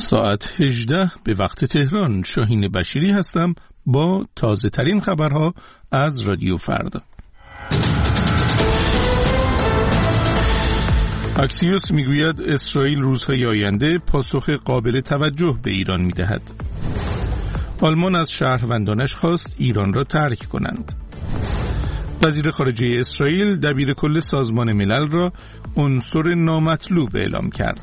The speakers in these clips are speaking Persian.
ساعت 18 به وقت تهران. شاهین بشیری هستم با تازه ترین خبرها از رادیو فردا. اکسیوس میگوید اسرائیل روزهای آینده پاسخ قابل توجه به ایران میدهد. آلمان از شهروندانش خواست ایران را ترک کنند. وزیر خارجه اسرائیل دبیرکل سازمان ملل را عنصر نامطلوب اعلام کرد.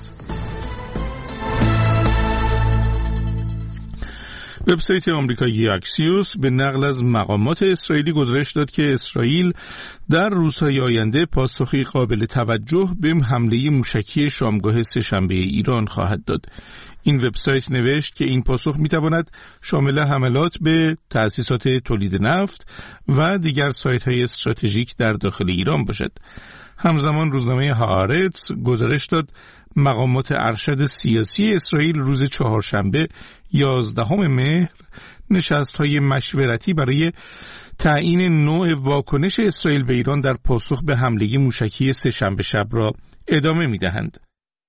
وبسایت آمریکایی اکسیوس به نقل از مقامات اسرائیلی گزارش داد که اسرائیل در روزهای آینده پاسخی قابل توجه به حمله موشکی شامگاه سه‌شنبه ایران خواهد داد. این وبسایت نوشت که این پاسخ میتواند شامل حملات به تأسیسات تولید نفت و دیگر سایت‌های استراتژیک در داخل ایران باشد. همزمان روزنامه هآرتس گزارش داد مقامات ارشد سیاسی اسرائیل روز چهارشنبه 11 مهر نشست‌های مشورتی برای تعیین نوع واکنش اسرائیل به ایران در پاسخ به حمله موشکی سه‌شنبه شب را ادامه می‌دهند.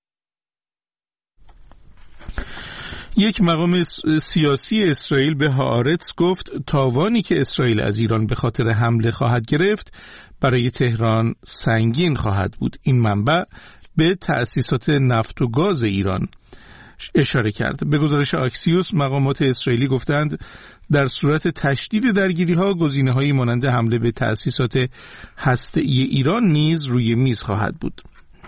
یک مقام سیاسی اسرائیل به هآرتس گفت تاوانی که اسرائیل از ایران به خاطر حمله خواهد گرفت برای تهران سنگین خواهد بود. این منبع به تأسیسات نفت و گاز ایران اشاره کرد. به گزارش اکسیوس مقامات اسرائیلی گفتند در صورت تشدید درگیری‌ها گزینه‌هایی مانند حمله به تأسیسات هسته‌ای ایران نیز روی میز خواهد بود.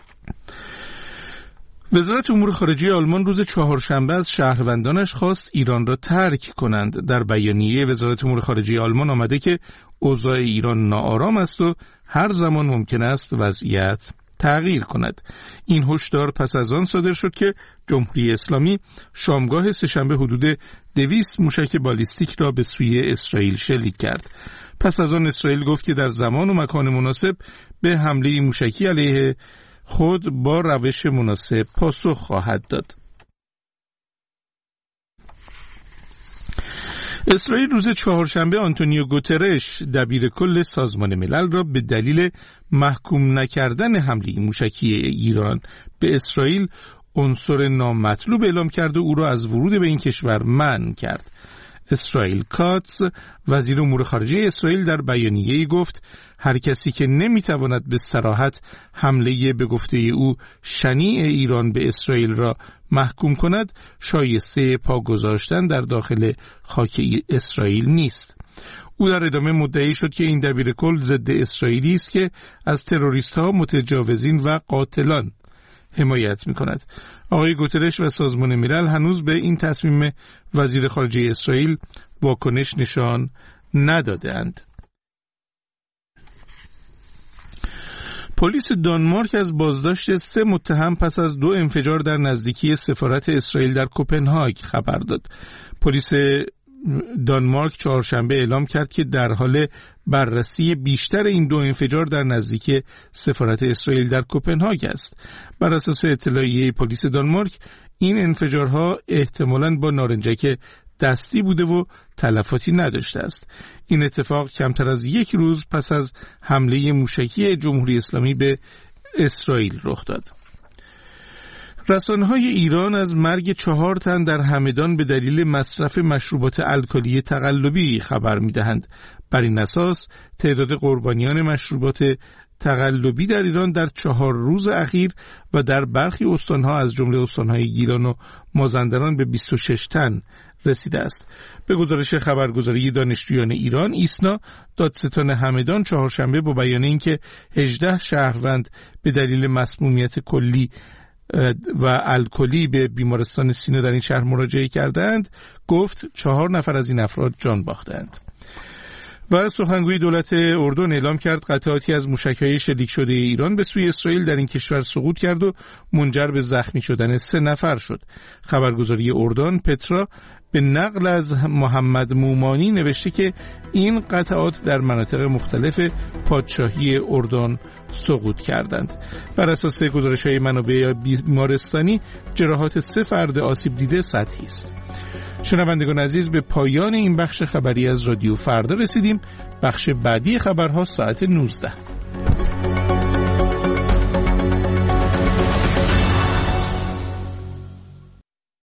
وزارت امور خارجه آلمان روز چهارشنبه از شهروندانش خواست ایران را ترک کنند. در بیانیه وزارت امور خارجه آلمان آمده که اوضاع ایران ناآرام است و هر زمان ممکن است وضعیت تغییر کند. این هشدار پس از آن صادر شد که جمهوری اسلامی شامگاه سه‌شنبه حدود 200 موشک بالیستیک را به سوی اسرائیل شلیک کرد. پس از آن اسرائیل گفت که در زمان و مکان مناسب به حمله موشکی علیه خود با روش مناسب پاسخ خواهد داد. اسرائیل روز چهارشنبه آنتونیو گوترش دبیرکل سازمان ملل را به دلیل محکوم نکردن حمله موشکی ایران به اسرائیل عنصر نامطلوب اعلام کرد و او را از ورود به این کشور منع کرد. اسرائیل کاتس وزیر امور خارجه اسرائیل در بیانیه‌ای گفت هر کسی که نمیتواند به صراحت حمله به گفته او شنیع ایران به اسرائیل را محکوم کند شایسته پا گذاشتن در داخل خاک اسرائیل نیست. او در ادامه مدعی شد که این دبیرکل ضد اسرائیلی است که از تروریست‌ها، متجاوزین و قاتلان حمایت می‌کند. آقای گوترش و سازمان ملل هنوز به این تصمیم وزیر خارجه اسرائیل واکنش نشان ندادند. پلیس دانمارک از بازداشت 3 متهم پس از 2 انفجار در نزدیکی سفارت اسرائیل در کوپنهاگ خبر داد. پلیس دانمارک چهارشنبه اعلام کرد که در حال بررسی بیشتر این 2 انفجار در نزدیکی سفارت اسرائیل در کوپنهاگ است. بر اساس اطلاعیه پلیس دانمارک این انفجارها احتمالاً با نارنجک دستی بوده و تلفاتی نداشته است. این اتفاق کمتر از 1 روز پس از حمله موشکی جمهوری اسلامی به اسرائیل رخ داد. رسانه‌های ایران از مرگ 4 تن در همدان به دلیل مصرف مشروبات الکلی تقلبی خبر می‌دهند. بر این اساس تعداد قربانیان مشروبات تقلبی در ایران در 4 روز اخیر و در برخی استان‌ها از جمله استان‌های گیلان و مازندران به 26 تن رسیده است. به گزارش خبرگزاری دانشجویان ایران ایسنا، دادستان همدان چهارشنبه با بیان اینکه 18 شهروند به دلیل مسمومیت کلی و الکلی به بیمارستان سینا در این شهر مراجعه کردند، گفت 4 نفر از این افراد جان باختند. و سخنگوی دولت اردن اعلام کرد قطعاتی از موشک‌های شلیک شده ایران به سوی اسرائیل در این کشور سقوط کرد و منجر به زخمی شدن 3 نفر شد. خبرگزاری اردن پترا به نقل از محمد مومانی نوشته که این قطعات در مناطق مختلف پادشاهی اردن سقوط کردند. بر اساس گزارش‌های منابع بیمارستانی جراحات 3 فرد آسیب دیده سطحی است. شنوندگان عزیز، به پایان این بخش خبری از رادیو فردا رسیدیم. بخش بعدی خبرها ساعت 19.